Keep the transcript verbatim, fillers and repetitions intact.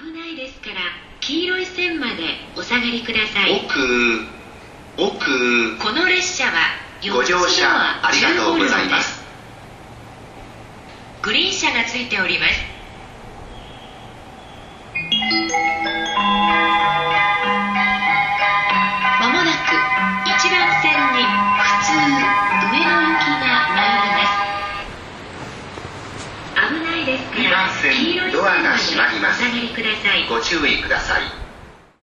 危ないですから黄色い線までお下がりください。 奥奥この列車はご乗車ありがとうございます。 グリーン車がついております。まもなくいちばん線に普通上野行きが参ります。危ないですから黄色い線までお下がりください。 ご注意ください。